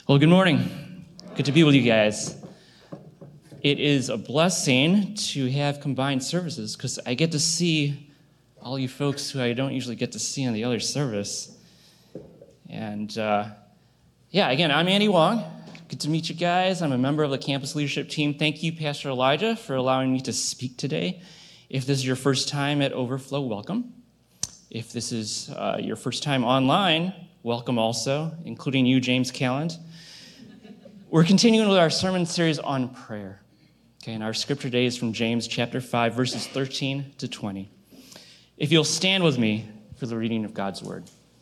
Well, good morning. Good to be with you guys. It is a blessing to have combined services because I get to see all you folks who I don't usually get to see in the other service. And again, I'm Andy Wong. Good to meet you guys. I'm a member of the campus leadership team. Thank you, Pastor Elijah, for allowing me to speak today. If this is your first time at Overflow, welcome. If this is your first time online, welcome also, including you, James Calland. We're continuing with our sermon series on prayer. Okay, and our scripture today is from James chapter 5, verses 13 to 20. If you'll stand with me for the reading of God's word.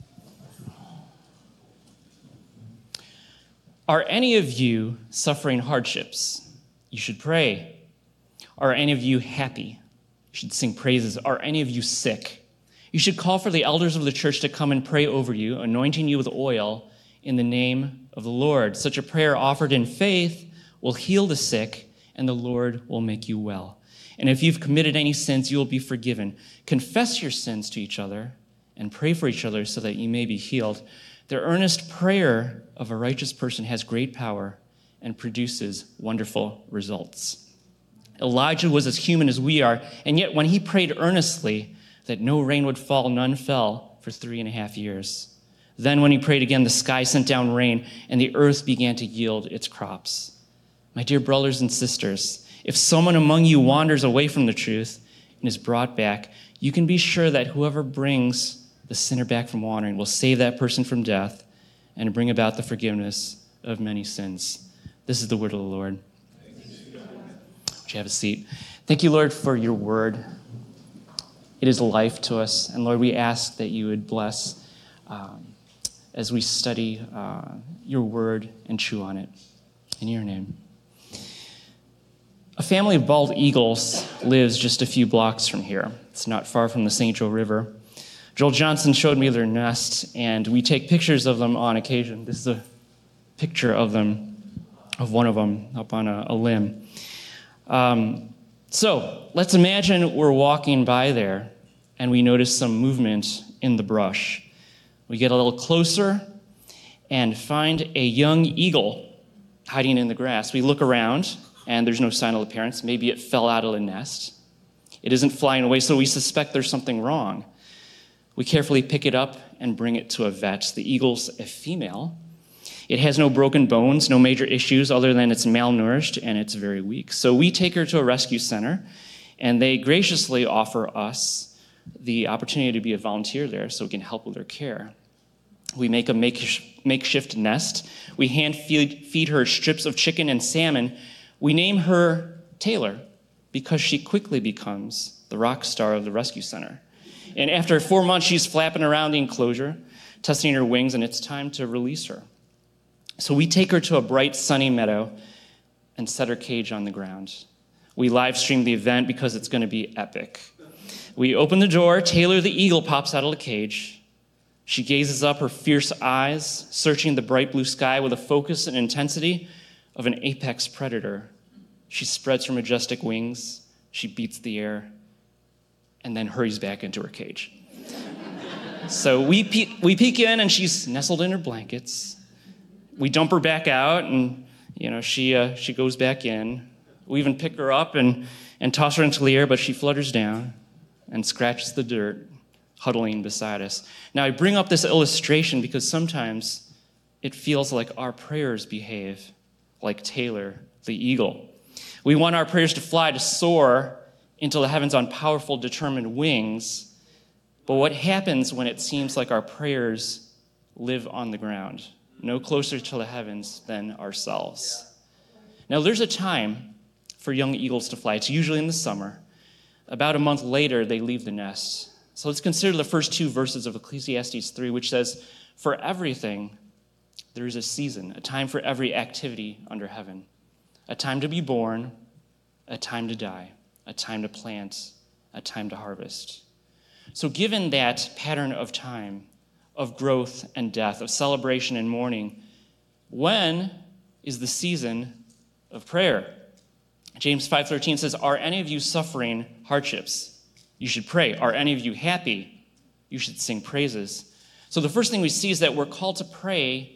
Are any of you suffering hardships? You should pray. Are any of you happy? You should sing praises. Are any of you sick? You should call for the elders of the church to come and pray over you, anointing you with oil in the name of the Lord. Such a prayer offered in faith will heal the sick, and the Lord will make you well. And if you've committed any sins, you will be forgiven. Confess your sins to each other and pray for each other so that you may be healed. The earnest prayer of a righteous person has great power and produces wonderful results. Elijah was as human as we are, and yet when he prayed earnestly that no rain would fall, none fell for 3.5 years. Then when he prayed again, the sky sent down rain, and the earth began to yield its crops. My dear brothers and sisters, if someone among you wanders away from the truth and is brought back, you can be sure that whoever brings the sinner back from wandering will save that person from death and bring about the forgiveness of many sins. This is the word of the Lord. Would you have a seat? Thank you, Lord, for your word. It is life to us. And Lord, we ask that you would bless as we study your word and chew on it. In your name. A family of bald eagles lives just a few blocks from here. It's not far from the St. Joe River. Joel Johnson showed me their nest, and we take pictures of them on occasion. This is a picture of them, of one of them up on a limb. So let's imagine we're walking by there, and we notice some movement in the brush. We get a little closer and find a young eagle hiding in the grass. We look around, and there's no sign of the parents. Maybe it fell out of the nest. It isn't flying away, so we suspect there's something wrong. We carefully pick it up and bring it to a vet. The eagle's a female. It has no broken bones, no major issues other than it's malnourished and it's very weak. So we take her to a rescue center, and they graciously offer us the opportunity to be a volunteer there so we can help with her care. We make a makeshift nest. We hand feed her strips of chicken and salmon. We name her Taylor because she quickly becomes the rock star of the rescue center. And after 4 months, she's flapping around the enclosure, testing her wings, and it's time to release her. So we take her to a bright, sunny meadow and set her cage on the ground. We live stream the event because it's going to be epic. We open the door. Taylor the eagle pops out of the cage. She gazes up, her fierce eyes searching the bright blue sky with a focus and intensity of an apex predator. She spreads her majestic wings. She beats the air and then hurries back into her cage. So we peek in, and she's nestled in her blankets. We dump her back out, and she goes back in. We even pick her up and toss her into the air, but she flutters down and scratches the dirt, huddling beside us. Now, I bring up this illustration because sometimes it feels like our prayers behave like Taylor the eagle. We want our prayers to fly, to soar into the heavens on powerful, determined wings. But what happens when it seems like our prayers live on the ground, no closer to the heavens than ourselves? Now, there's a time for young eagles to fly. It's usually in the summer. About a month later, they leave the nest. So let's consider the first 2 verses of Ecclesiastes 3, which says, "For everything there is a season, a time for every activity under heaven, a time to be born, a time to die, a time to plant, a time to harvest." So given that pattern of time, of growth and death, of celebration and mourning, when is the season of prayer? James 5:13 says, "Are any of you suffering hardships? You should pray. Are any of you happy? You should sing praises." So the first thing we see is that we're called to pray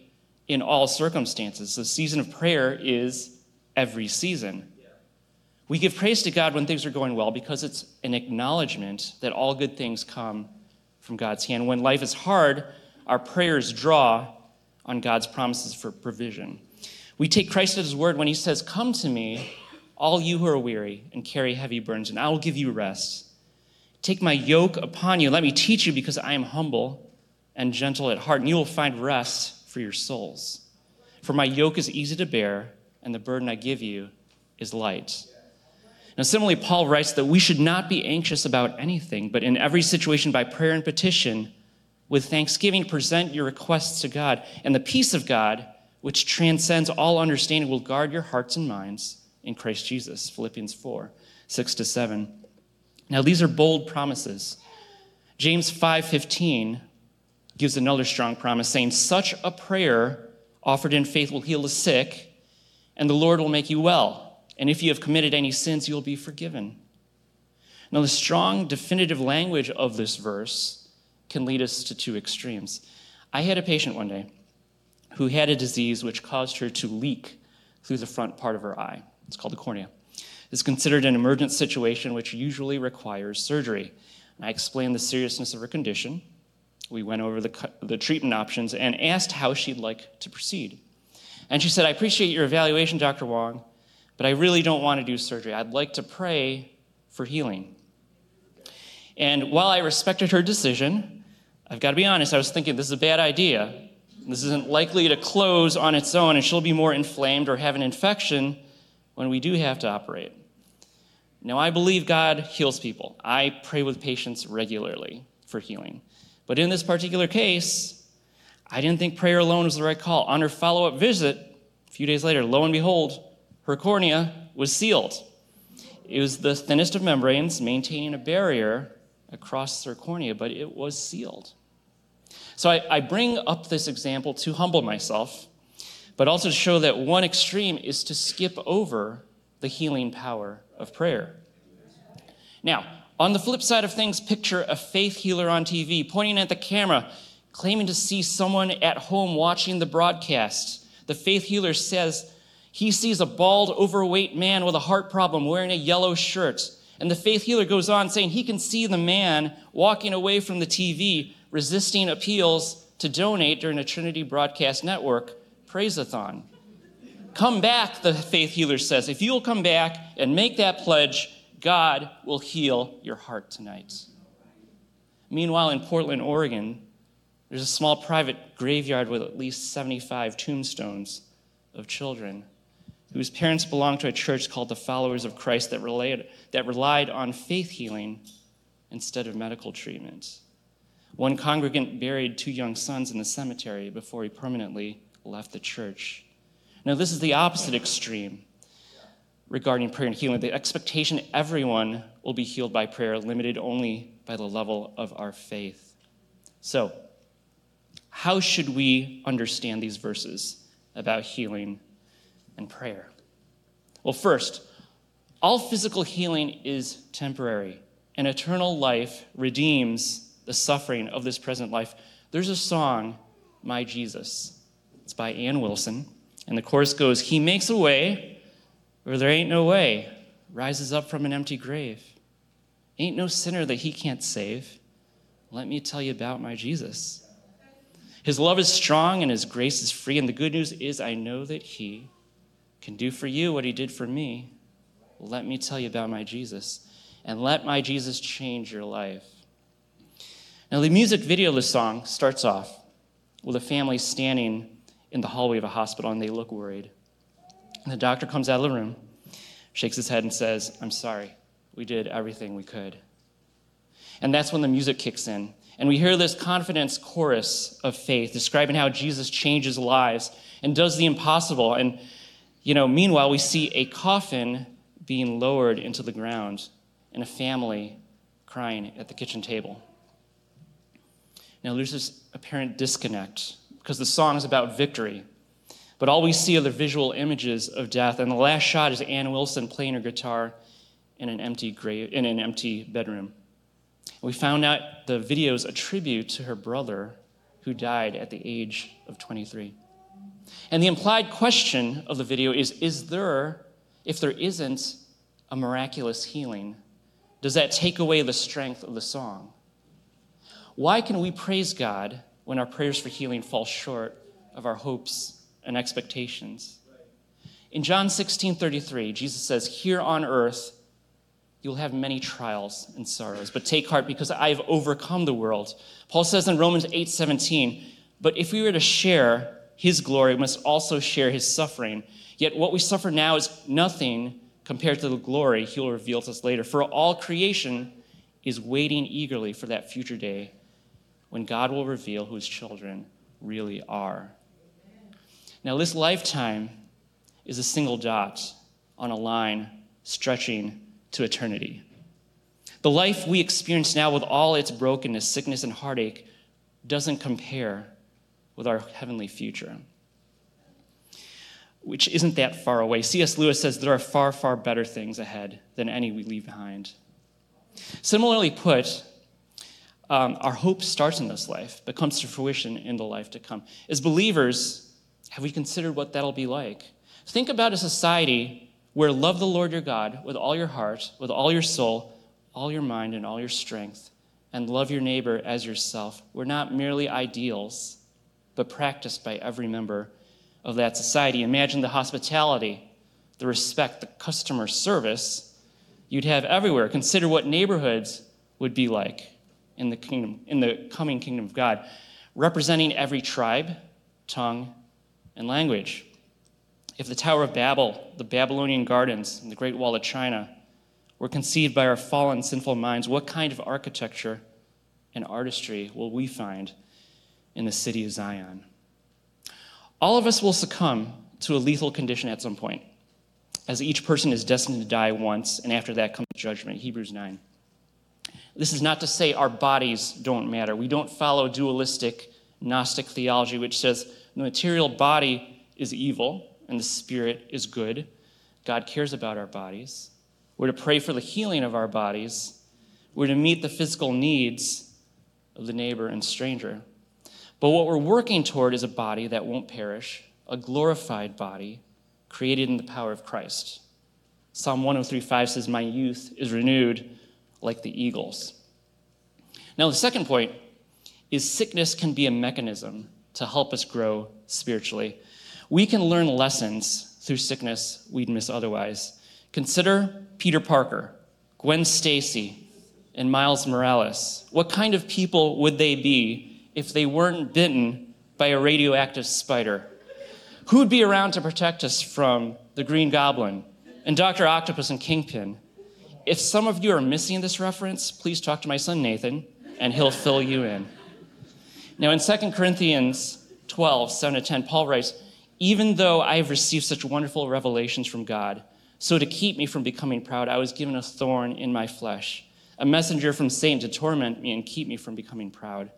in all circumstances. The season of prayer is every season. We give praise to God when things are going well because it's an acknowledgement that all good things come from God's hand. When life is hard, our prayers draw on God's promises for provision. We take Christ at his word when he says, "Come to me, all you who are weary and carry heavy burdens, and I will give you rest. Take my yoke upon you. Let me teach you because I am humble and gentle at heart, and you will find rest for your souls. For my yoke is easy to bear, and the burden I give you is light." Now, similarly, Paul writes that we should not be anxious about anything, but in every situation by prayer and petition, with thanksgiving, present your requests to God, and the peace of God, which transcends all understanding, will guard your hearts and minds in Christ Jesus. Philippians 4, 6-7. Now, these are bold promises. James 5:15 gives another strong promise, saying, "Such a prayer offered in faith will heal the sick, and the Lord will make you well. And if you have committed any sins, you will be forgiven." Now, the strong, definitive language of this verse can lead us to two extremes. I had a patient one day who had a disease which caused her to leak through the front part of her eye. It's called the cornea. It's considered an emergent situation which usually requires surgery. I explained the seriousness of her condition. We went over the treatment options and asked how she'd like to proceed. And she said, "I appreciate your evaluation, Dr. Wong, but I really don't want to do surgery. I'd like to pray for healing." And while I respected her decision, I've got to be honest, I was thinking, this is a bad idea. This isn't likely to close on its own, and she'll be more inflamed or have an infection when we do have to operate. Now, I believe God heals people. I pray with patients regularly for healing. But in this particular case, I didn't think prayer alone was the right call. On her follow-up visit, a few days later, lo and behold, her cornea was sealed. It was the thinnest of membranes, maintaining a barrier across her cornea, but it was sealed. So I bring up this example to humble myself, but also to show that one extreme is to skip over the healing power of prayer. Now, on the flip side of things, picture a faith healer on TV pointing at the camera, claiming to see someone at home watching the broadcast. The faith healer says he sees a bald, overweight man with a heart problem wearing a yellow shirt. And the faith healer goes on saying he can see the man walking away from the TV, resisting appeals to donate during a Trinity Broadcast Network praise-a-thon. "Come back," the faith healer says. "If you'll come back and make that pledge, God will heal your heart tonight." Meanwhile, in Portland, Oregon, there's a small private graveyard with at least 75 tombstones of children whose parents belonged to a church called the Followers of Christ that relied on faith healing instead of medical treatment. One congregant buried 2 young sons in the cemetery before he permanently left the church. Now, this is the opposite extreme regarding prayer and healing. The expectation everyone will be healed by prayer, limited only by the level of our faith. So, how should we understand these verses about healing and prayer? Well, first, all physical healing is temporary, and eternal life redeems the suffering of this present life. There's a song, "My Jesus." It's by Ann Wilson, and the chorus goes, "He makes a way where there ain't no way, rises up from an empty grave. Ain't no sinner that he can't save. Let me tell you about my Jesus. His love is strong and his grace is free, and the good news is I know that he can do for you what he did for me. Let me tell you about my Jesus, and let my Jesus change your life." Now, the music video of the song starts off with a family standing in the hallway of a hospital, and they look worried. And the doctor comes out of the room, shakes his head, and says, "I'm sorry. We did everything we could." And that's when the music kicks in. And we hear this confidence chorus of faith describing how Jesus changes lives and does the impossible. And, meanwhile, we see a coffin being lowered into the ground and a family crying at the kitchen table. Now, there's this apparent disconnect because the song is about victory, but all we see are the visual images of death. And the last shot is Ann Wilson playing her guitar in an empty bedroom. We found out the video is a tribute to her brother who died at the age of 23. And the implied question of the video is if there isn't a miraculous healing, does that take away the strength of the song? Why can we praise God when our prayers for healing fall short of our hopes and expectations? In John 16:33, Jesus says, "Here on earth, you'll have many trials and sorrows, but take heart because I've overcome the world." Paul says in Romans 8:17, "But if we were to share his glory, we must also share his suffering. Yet what we suffer now is nothing compared to the glory he will reveal to us later. For all creation is waiting eagerly for that future day when God will reveal who his children really are." Now, this lifetime is a single dot on a line stretching to eternity. The life we experience now with all its brokenness, sickness, and heartache doesn't compare with our heavenly future, which isn't that far away. C.S. Lewis says there are far, far better things ahead than any we leave behind. Similarly put, our hope starts in this life, but comes to fruition in the life to come. As believers, have we considered what that'll be like? Think about a society where love the Lord your God with all your heart, with all your soul, all your mind, and all your strength, and love your neighbor as yourself. We're not merely ideals, but practiced by every member of that society. Imagine the hospitality, the respect, the customer service you'd have everywhere. Consider what neighborhoods would be like in the coming kingdom of God, representing every tribe, tongue, and language. If the Tower of Babel, the Babylonian gardens, and the Great Wall of China were conceived by our fallen, sinful minds, what kind of architecture and artistry will we find in the city of Zion? All of us will succumb to a lethal condition at some point, as each person is destined to die once, and after that comes judgment, Hebrews 9. This is not to say our bodies don't matter. We don't follow dualistic Gnostic theology, which says the material body is evil and the spirit is good. God cares about our bodies. We're to pray for the healing of our bodies. We're to meet the physical needs of the neighbor and stranger. But what we're working toward is a body that won't perish, a glorified body created in the power of Christ. Psalm 103:5 says, "My youth is renewed like the eagles." Now, the second point is sickness can be a mechanism to help us grow spiritually. We can learn lessons through sickness we'd miss otherwise. Consider Peter Parker, Gwen Stacy, and Miles Morales. What kind of people would they be if they weren't bitten by a radioactive spider? Who would be around to protect us from the Green Goblin and Dr. Octopus and Kingpin? If some of you are missing this reference, please talk to my son Nathan, and he'll fill you in. Now, in 2 Corinthians 12, 7-10, Paul writes, "Even though I have received such wonderful revelations from God, so to keep me from becoming proud, I was given a thorn in my flesh, a messenger from Satan to torment me and keep me from becoming proud.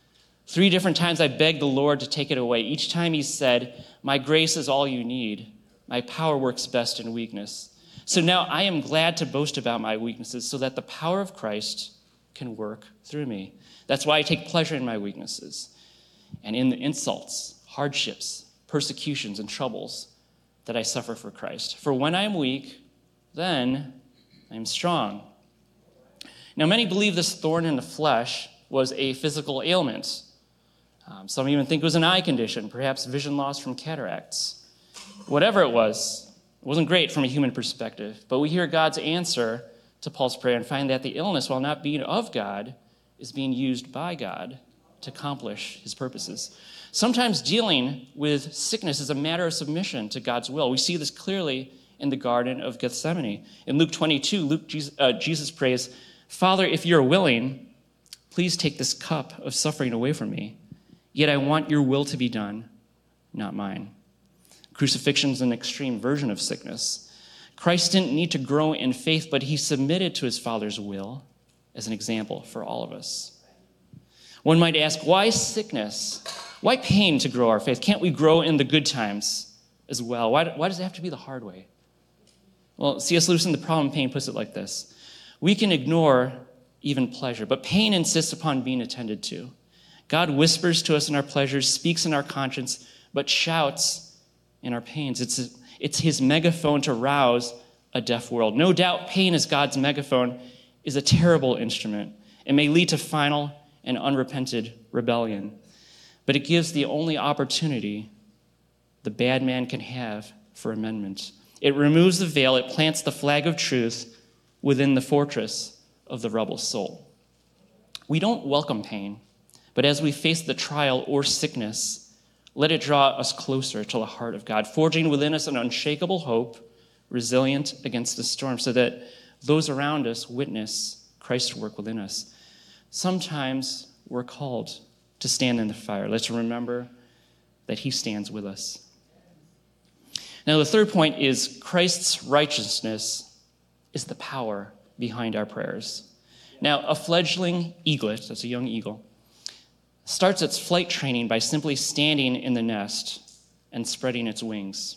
3 different times I begged the Lord to take it away. Each time he said, 'My grace is all you need. My power works best in weakness.' So now I am glad to boast about my weaknesses so that the power of Christ can work through me. That's why I take pleasure in my weaknesses and in the insults, hardships, persecutions, and troubles that I suffer for Christ. For when I am weak, then I am strong." Now, many believe this thorn in the flesh was a physical ailment. Some even think it was an eye condition, perhaps vision loss from cataracts. Whatever it wasn't great from a human perspective, but we hear God's answer to Paul's prayer and find that the illness, while not being of God, is being used by God to accomplish his purposes. Sometimes dealing with sickness is a matter of submission to God's will. We see this clearly in the Garden of Gethsemane. In Luke 22, Jesus prays, "Father, if you're willing, please take this cup of suffering away from me. Yet I want your will to be done, not mine." Crucifixion is an extreme version of sickness. Christ didn't need to grow in faith, but he submitted to his Father's will as an example for all of us. One might ask, why sickness? Why pain to grow our faith? Can't we grow in the good times as well? Why does it have to be the hard way? Well, C.S. Lewis in The Problem of Pain puts it like this: we can ignore even pleasure, but pain insists upon being attended to. God whispers to us in our pleasures, speaks in our conscience, but shouts in our pains. It's his megaphone to rouse a deaf world. No doubt pain as God's megaphone is a terrible instrument. It may lead to final and unrepented rebellion, but it gives the only opportunity the bad man can have for amendment. It removes the veil. It plants the flag of truth within the fortress of the rebel soul. We don't welcome pain, but as we face the trial or sickness, let it draw us closer to the heart of God, forging within us an unshakable hope, resilient against the storm, so that those around us witness Christ's work within us. Sometimes we're called to stand in the fire. Let's remember that he stands with us. Now, the third point is Christ's righteousness is the power behind our prayers. Now, a fledgling eaglet, that's a young eagle, starts its flight training by simply standing in the nest and spreading its wings.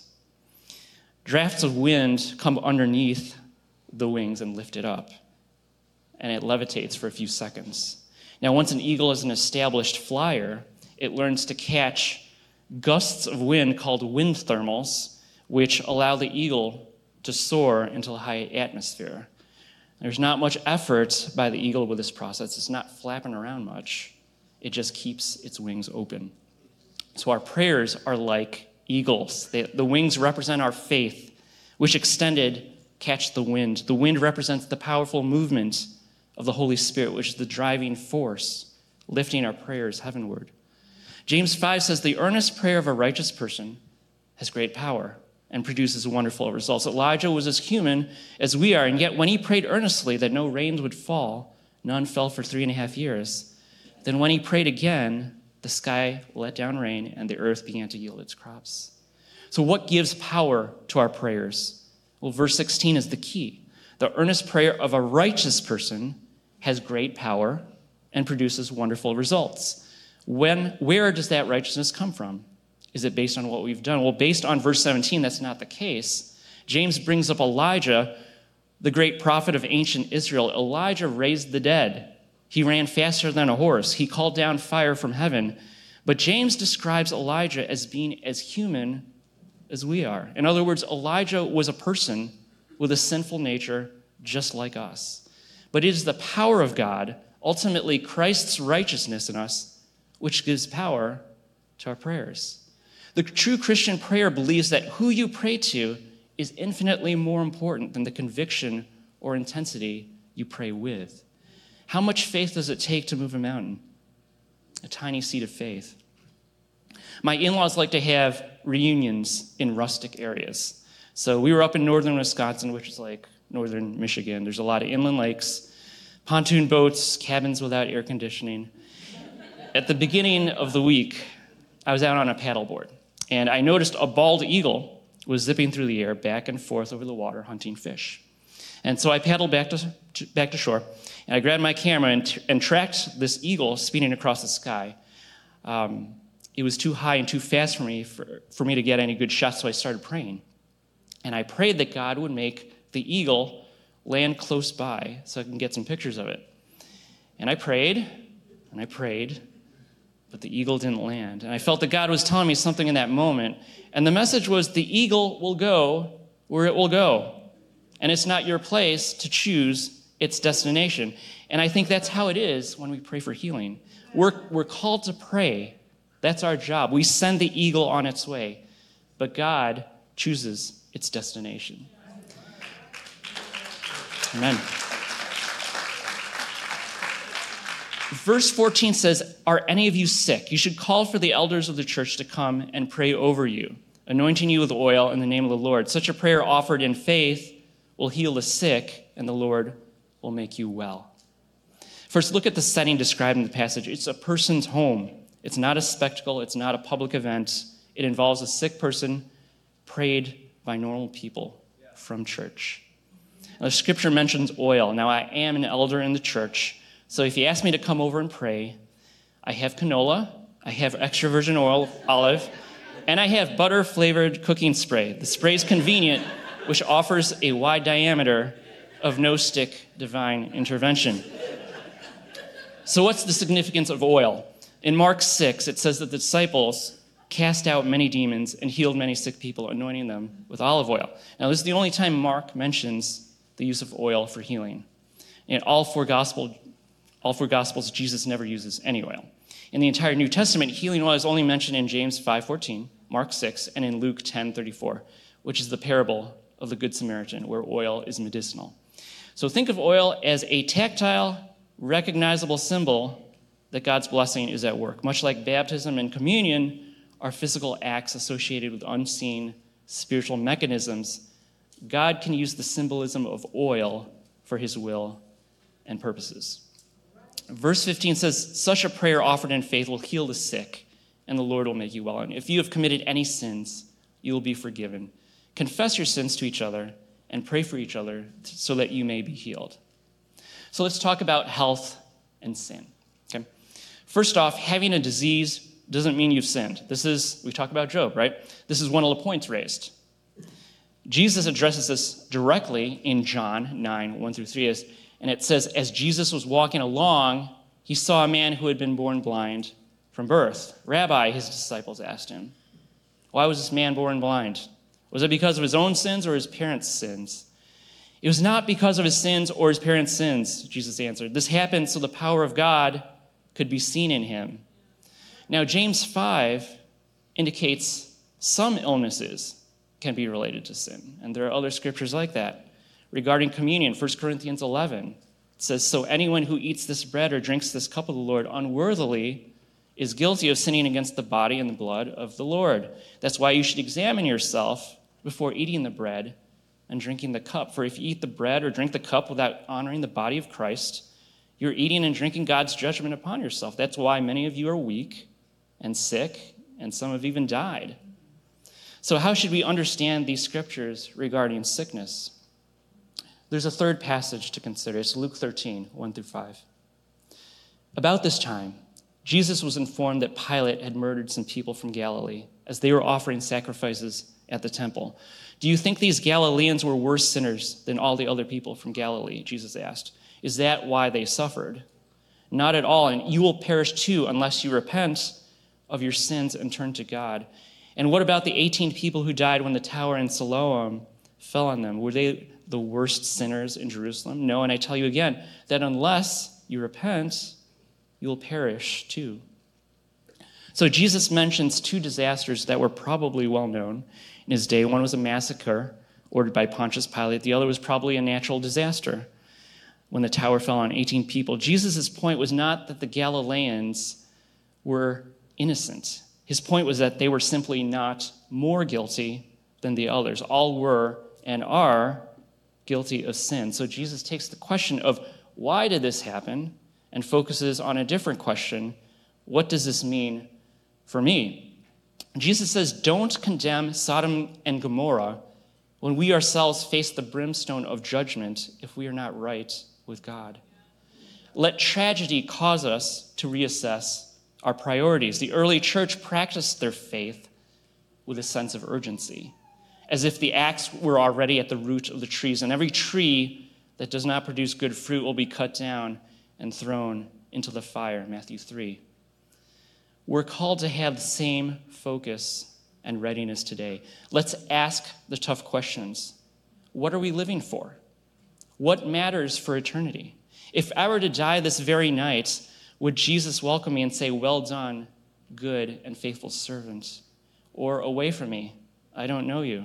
Drafts of wind come underneath the wings and lift it up, and it levitates for a few seconds. Now, once an eagle is an established flyer, it learns to catch gusts of wind called wind thermals, which allow the eagle to soar into a high atmosphere. There's not much effort by the eagle with this process. It's not flapping around much. It just keeps its wings open. So our prayers are like eagles. The wings represent our faith, which extended catch the wind. The wind represents the powerful movement of the Holy Spirit, which is the driving force, lifting our prayers heavenward. James 5 says, the earnest prayer of a righteous person has great power and produces wonderful results. Elijah was as human as we are, and yet when he prayed earnestly that no rains would fall, none fell for 3.5 years. Then when he prayed again, the sky let down rain and the earth began to yield its crops. So what gives power to our prayers? Well, verse 16 is the key. The earnest prayer of a righteous person has great power and produces wonderful results. Where does that righteousness come from? Is it based on what we've done? Well, based on verse 17, that's not the case. James brings up Elijah, the great prophet of ancient Israel. Elijah raised the dead. He ran faster than a horse. He called down fire from heaven. But James describes Elijah as being as human as we are. In other words, Elijah was a person with a sinful nature just like us. But it is the power of God, ultimately Christ's righteousness in us, which gives power to our prayers. The true Christian prayer believes that who you pray to is infinitely more important than the conviction or intensity you pray with. How much faith does it take to move a mountain? A tiny seed of faith. My in-laws like to have reunions in rustic areas. So we were up in northern Wisconsin, which is like northern Michigan. There's a lot of inland lakes, pontoon boats, cabins without air conditioning. At the beginning of the week, I was out on a paddleboard, and I noticed a bald eagle was zipping through the air back and forth over the water hunting fish. And so I paddled back to shore, and I grabbed my camera and tracked this eagle speeding across the sky. It was too high and too fast for me to get any good shots, so I started praying. And I prayed that God would make the eagle land close by so I can get some pictures of it. And I prayed, but the eagle didn't land. And I felt that God was telling me something in that moment. And the message was, the eagle will go where it will go. And it's not your place to choose its destination. And I think that's how it is when we pray for healing. We're called to pray. That's our job. We send the eagle on its way. But God chooses its destination. Amen. Verse 14 says, are any of you sick? You should call for the elders of the church to come and pray over you, anointing you with oil in the name of the Lord. Such a prayer offered in faith will heal the sick, and the Lord will make you well. First, look at the setting described in the passage. It's a person's home. It's not a spectacle. It's not a public event. It involves a sick person prayed by normal people from church. Now, the scripture mentions oil. Now, I am an elder in the church, so if you ask me to come over and pray, I have canola, I have extra virgin olive, and I have butter-flavored cooking spray. The spray is convenient, which offers a wide diameter of no-stick divine intervention. So what's the significance of oil? In Mark 6, it says that the disciples cast out many demons, and healed many sick people, anointing them with olive oil. Now, this is the only time Mark mentions the use of oil for healing. In all four Gospels, Jesus never uses any oil. In the entire New Testament, healing oil is only mentioned in James 5:14, Mark 6, and in Luke 10:34, which is the parable of the Good Samaritan, where oil is medicinal. So think of oil as a tactile, recognizable symbol that God's blessing is at work. Much like baptism and communion are physical acts associated with unseen spiritual mechanisms, God can use the symbolism of oil for his will and purposes. Verse 15 says, such a prayer offered in faith will heal the sick, and the Lord will make you well. And if you have committed any sins, you will be forgiven. Confess your sins to each other and pray for each other so that you may be healed. So let's talk about health and sin. Okay. First off, having a disease doesn't mean you've sinned. We talk about Job, right? This is one of the points raised. Jesus addresses this directly in John 9, 1-3, and it says, as Jesus was walking along, he saw a man who had been born blind from birth. Rabbi, his disciples asked him, why was this man born blind? Was it because of his own sins or his parents' sins? It was not because of his sins or his parents' sins, Jesus answered. This happened so the power of God could be seen in him. Now, James 5 indicates some illnesses can be related to sin, and there are other scriptures like that. Regarding communion, 1 Corinthians 11, it says, so anyone who eats this bread or drinks this cup of the Lord unworthily is guilty of sinning against the body and the blood of the Lord. That's why you should examine yourself before eating the bread and drinking the cup. For if you eat the bread or drink the cup without honoring the body of Christ, you're eating and drinking God's judgment upon yourself. That's why many of you are weak and sick, and some have even died. So how should we understand these scriptures regarding sickness? There's a third passage to consider. It's Luke 13, 1-5. About this time, Jesus was informed that Pilate had murdered some people from Galilee as they were offering sacrifices at the temple. Do you think these Galileans were worse sinners than all the other people from Galilee? Jesus asked. Is that why they suffered? Not at all, and you will perish too unless you repent of your sins and turn to God. And what about the 18 people who died when the tower in Siloam fell on them? Were they the worst sinners in Jerusalem? No, and I tell you again, that unless you repent, you will perish too. So Jesus mentions two disasters that were probably well known in his day. One was a massacre ordered by Pontius Pilate. The other was probably a natural disaster when the tower fell on 18 people. Jesus' point was not that the Galileans were innocent. His point was that they were simply not more guilty than the others. All were and are guilty of sin. So Jesus takes the question of why did this happen and focuses on a different question. What does this mean for me? Jesus says, don't condemn Sodom and Gomorrah when we ourselves face the brimstone of judgment if we are not right with God. Let tragedy cause us to reassess our priorities. The early church practiced their faith with a sense of urgency, as if the axe were already at the root of the trees, and every tree that does not produce good fruit will be cut down and thrown into the fire, Matthew 3. We're called to have the same focus and readiness today. Let's ask the tough questions. What are we living for? What matters for eternity? If I were to die this very night, would Jesus welcome me and say, well done, good and faithful servant? Or away from me, I don't know you.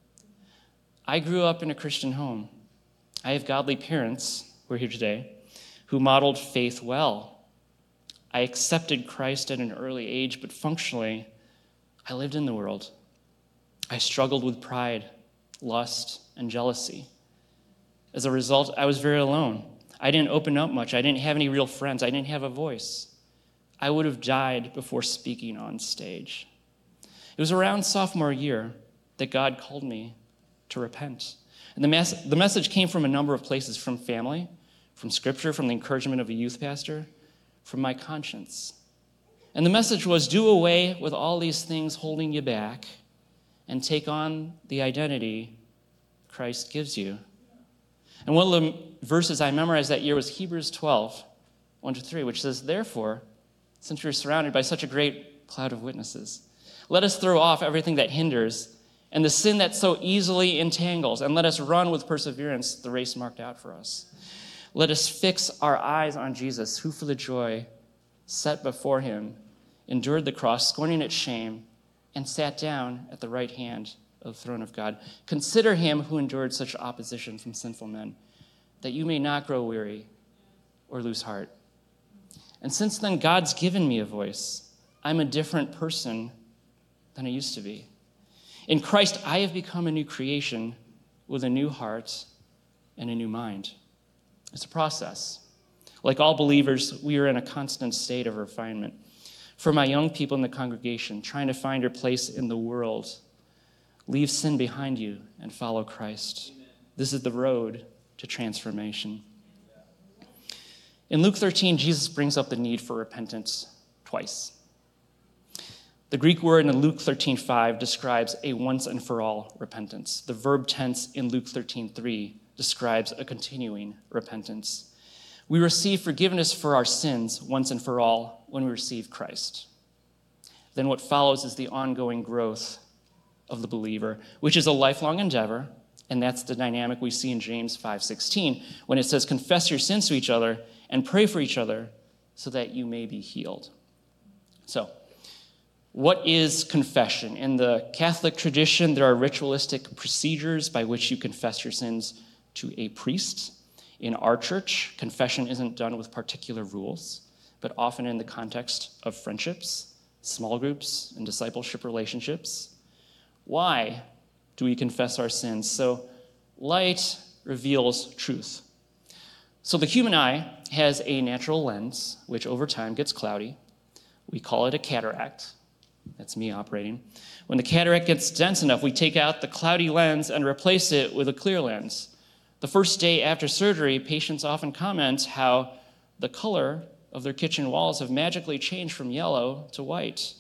I grew up in a Christian home. I have godly parents who are here today who modeled faith well. I accepted Christ at an early age, but functionally, I lived in the world. I struggled with pride, lust, and jealousy. As a result, I was very alone. I didn't open up much. I didn't have any real friends. I didn't have a voice. I would have died before speaking on stage. It was around sophomore year that God called me to repent. And the message came from a number of places, from family, from scripture, from the encouragement of a youth pastor, from my conscience. And the message was, do away with all these things holding you back and take on the identity Christ gives you. And one of the verses I memorized that year was Hebrews 12, 1-3, which says, therefore, since we are surrounded by such a great cloud of witnesses, Let us throw off everything that hinders and the sin that so easily entangles, and let us run with perseverance the race marked out for us. Let us fix our eyes on Jesus, who for the joy set before him endured the cross, scorning its shame, and sat down at the right hand of the throne of God. Consider him who endured such opposition from sinful men, that you may not grow weary or lose heart. And since then, God's given me a voice. I'm a different person than I used to be. In Christ, I have become a new creation with a new heart and a new mind. It's a process. Like all believers, we are in a constant state of refinement. For my young people in the congregation, trying to find your place in the world, leave sin behind you and follow Christ. This is the road to transformation. In Luke 13, Jesus brings up the need for repentance twice. The Greek word in Luke 13:5 describes a once and for all repentance. The verb tense in Luke 13:3 describes a continuing repentance. We receive forgiveness for our sins once and for all when we receive Christ. Then what follows is the ongoing growth of the believer, which is a lifelong endeavor, and that's the dynamic we see in James 5:16 when it says, confess your sins to each other and pray for each other so that you may be healed. So, what is confession? In the Catholic tradition, there are ritualistic procedures by which you confess your sins to a priest. In our church, confession isn't done with particular rules, but often in the context of friendships, small groups, and discipleship relationships. Why do we confess our sins? So, light reveals truth. So the human eye has a natural lens, which over time gets cloudy. We call it a cataract. That's me operating. When the cataract gets dense enough, we take out the cloudy lens and replace it with a clear lens. The first day after surgery, patients often comment how the color of their kitchen walls have magically changed from yellow to white.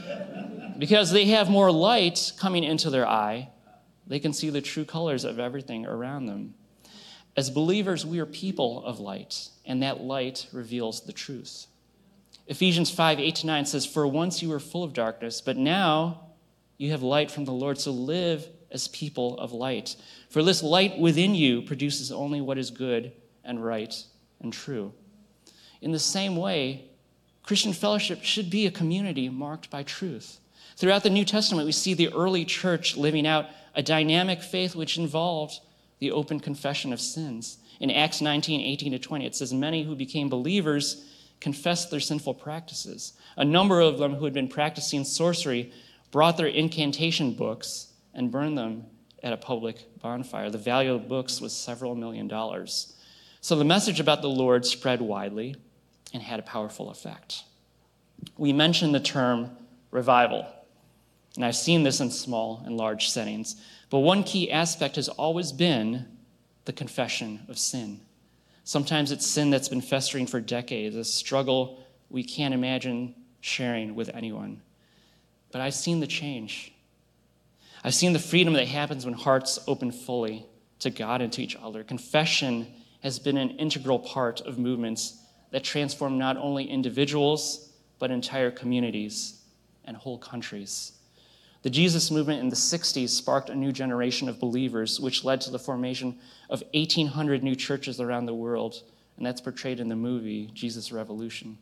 Because they have more light coming into their eye, they can see the true colors of everything around them. As believers, we are people of light, and that light reveals the truth. Ephesians 5:8-9 says, for once you were full of darkness, but now you have light from the Lord, so live as people of light. For this light within you produces only what is good and right and true. In the same way, Christian fellowship should be a community marked by truth. Throughout the New Testament, we see the early church living out a dynamic faith which involved the open confession of sins. In Acts 19:18-20, it says, many who became believers confessed their sinful practices. A number of them who had been practicing sorcery brought their incantation books and burned them at a public bonfire. The value of the books was several $1,000,000. So the message about the Lord spread widely and had a powerful effect. We mentioned the term revival, and I've seen this in small and large settings, but one key aspect has always been the confession of sin. Sometimes it's sin that's been festering for decades, a struggle we can't imagine sharing with anyone. But I've seen the change. I've seen the freedom that happens when hearts open fully to God and to each other. Confession has been an integral part of movements that transform not only individuals, but entire communities and whole countries. The Jesus movement in the 60s sparked a new generation of believers, which led to the formation of 1,800 new churches around the world, and that's portrayed in the movie Jesus Revolution.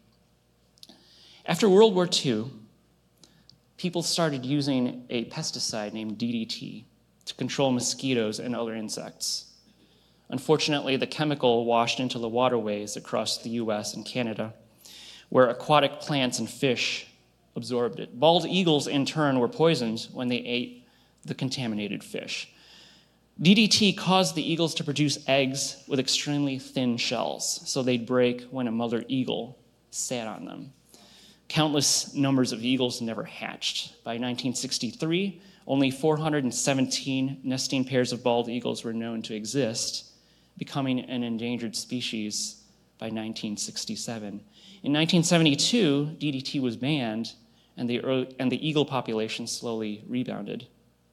After World War II, people started using a pesticide named DDT to control mosquitoes and other insects. Unfortunately, the chemical washed into the waterways across the US and Canada, where aquatic plants and fish absorbed it. Bald eagles, in turn, were poisoned when they ate the contaminated fish. DDT caused the eagles to produce eggs with extremely thin shells, so they'd break when a mother eagle sat on them. Countless numbers of eagles never hatched. By 1963, only 417 nesting pairs of bald eagles were known to exist, becoming an endangered species by 1967. In 1972, DDT was banned, and the eagle population slowly rebounded.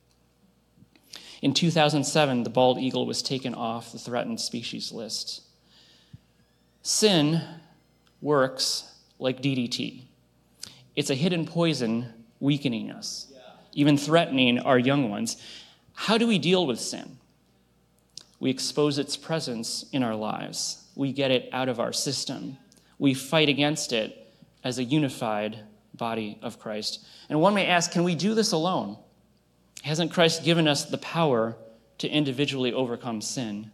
In 2007, the bald eagle was taken off the threatened species list. Sin works like DDT. It's a hidden poison weakening us, even threatening our young ones. How do we deal with sin? We expose its presence in our lives. We get it out of our system. We fight against it as a unified body of Christ. And one may ask, can we do this alone? Hasn't Christ given us the power to individually overcome sin?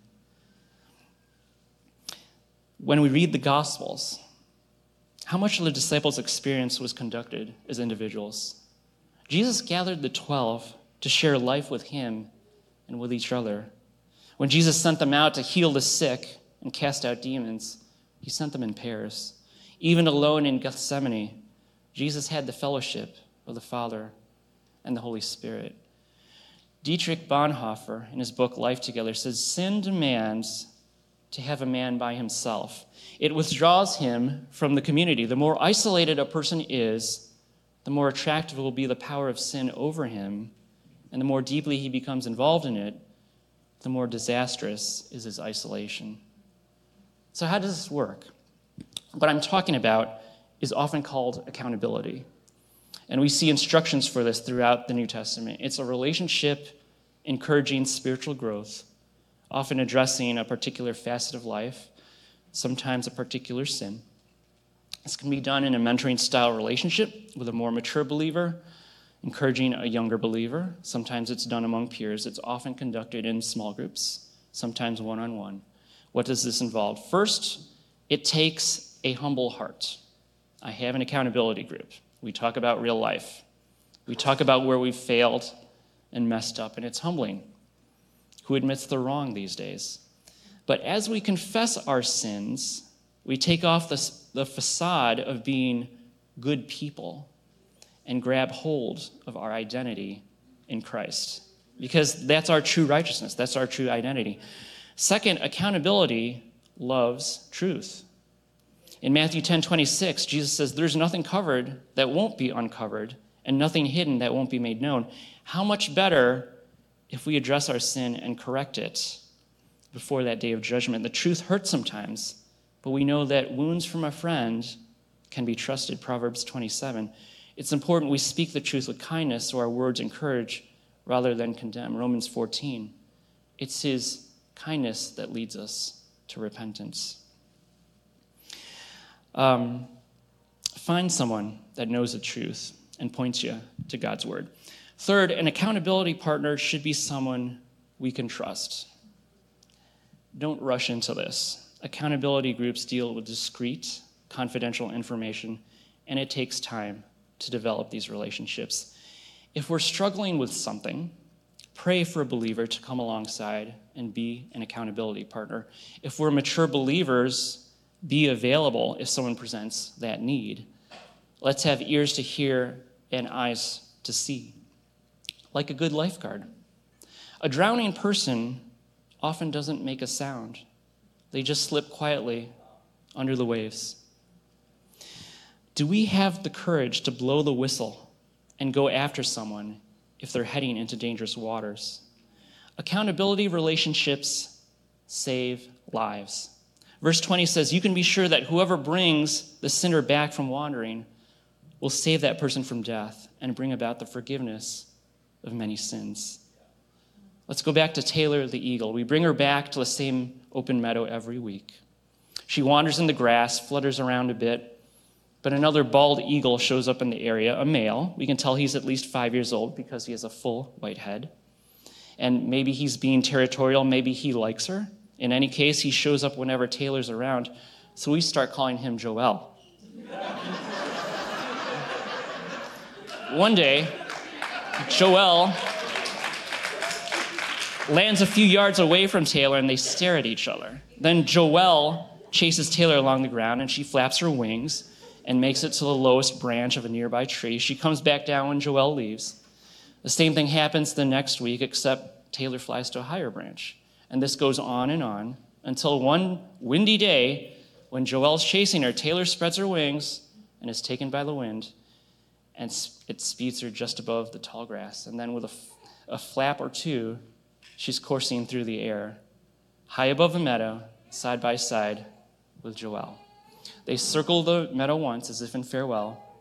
When we read the Gospels, how much of the disciples' experience was conducted as individuals? Jesus gathered the 12 to share life with him and with each other. When Jesus sent them out to heal the sick and cast out demons, he sent them in pairs. Even alone in Gethsemane, Jesus had the fellowship of the Father and the Holy Spirit. Dietrich Bonhoeffer, in his book Life Together, says, sin demands to have a man by himself. It withdraws him from the community. The more isolated a person is, the more attractive will be the power of sin over him, and the more deeply he becomes involved in it, the more disastrous is his isolation. So how does this work? What I'm talking about is often called accountability. And we see instructions for this throughout the New Testament. It's a relationship encouraging spiritual growth, often addressing a particular facet of life, sometimes a particular sin. This can be done in a mentoring-style relationship with a more mature believer, encouraging a younger believer. Sometimes it's done among peers. It's often conducted in small groups, sometimes one-on-one. What does this involve? First, it takes a humble heart. I have an accountability group. We talk about real life. We talk about where we've failed and messed up, and it's humbling. Who admits the wrong these days? But as we confess our sins, we take off the facade of being good people and grab hold of our identity in Christ, because that's our true righteousness. That's our true identity. Second, accountability loves truth. In Matthew 10:26, Jesus says, there's nothing covered that won't be uncovered, and nothing hidden that won't be made known. How much better if we address our sin and correct it before that day of judgment? The truth hurts sometimes, but we know that wounds from a friend can be trusted. Proverbs 27. It's important we speak the truth with kindness so our words encourage rather than condemn. Romans 14. It's his kindness that leads us to repentance. Find someone that knows the truth and points you to God's word. Third, an accountability partner should be someone we can trust. Don't rush into this. Accountability groups deal with discreet, confidential information, and it takes time to develop these relationships. If we're struggling with something, pray for a believer to come alongside and be an accountability partner. If we're mature believers, be available if someone presents that need. Let's have ears to hear and eyes to see. Like a good lifeguard. A drowning person often doesn't make a sound. They just slip quietly under the waves. Do we have the courage to blow the whistle and go after someone if they're heading into dangerous waters? Accountability relationships save lives. Verse 20 says, you can be sure that whoever brings the sinner back from wandering will save that person from death and bring about the forgiveness of many sins. Let's go back to Taylor the eagle. We bring her back to the same open meadow every week. She wanders in the grass, flutters around a bit, but another bald eagle shows up in the area, a male. We can tell he's at least 5 years old because he has a full white head. And maybe he's being territorial, maybe he likes her. In any case, he shows up whenever Taylor's around, so we start calling him Joel. One day, Joel lands a few yards away from Taylor, and they stare at each other. Then Joel chases Taylor along the ground, and she flaps her wings and makes it to the lowest branch of a nearby tree. She comes back down when Joel leaves. The same thing happens the next week, except Taylor flies to a higher branch. And this goes on until one windy day, when Joel's chasing her, Taylor spreads her wings and is taken by the wind, and it speeds her just above the tall grass. And then with a flap or two, she's coursing through the air, high above the meadow, side by side with Joel. They circle the meadow once as if in farewell,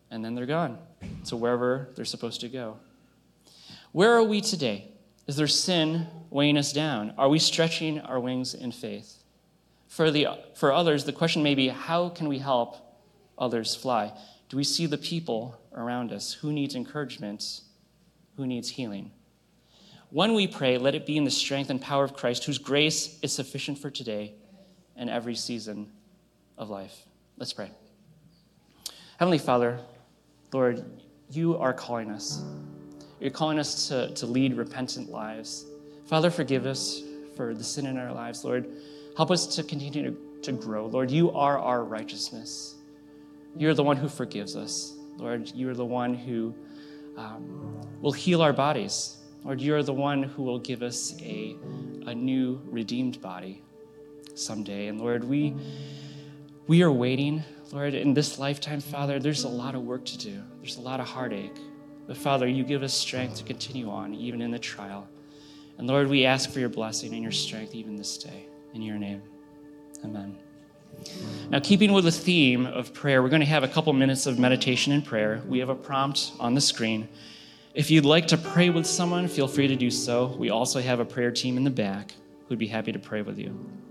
and then they're gone to wherever they're supposed to go. Where are we today? Is there sin weighing us down? Are we stretching our wings in faith? For others, the question may be, how can we help others fly? Do we see the people around us? Who needs encouragement? Who needs healing? When we pray, let it be in the strength and power of Christ, whose grace is sufficient for today and every season of life. Let's pray. Heavenly Father, Lord, you are calling us. You're calling us to lead repentant lives. Father, forgive us for the sin in our lives, Lord. Help us to continue to grow. Lord, you are our righteousness. You're the one who forgives us. Lord, you are the one who will heal our bodies. Lord, you are the one who will give us a new redeemed body someday. And Lord, we are waiting. Lord, in this lifetime, Father, there's a lot of work to do. There's a lot of heartache. But Father, you give us strength to continue on, even in the trial. And Lord, we ask for your blessing and your strength even this day. In your name, amen. Now, keeping with the theme of prayer, we're going to have a couple minutes of meditation and prayer. We have a prompt on the screen. If you'd like to pray with someone, feel free to do so. We also have a prayer team in the back who'd be happy to pray with you.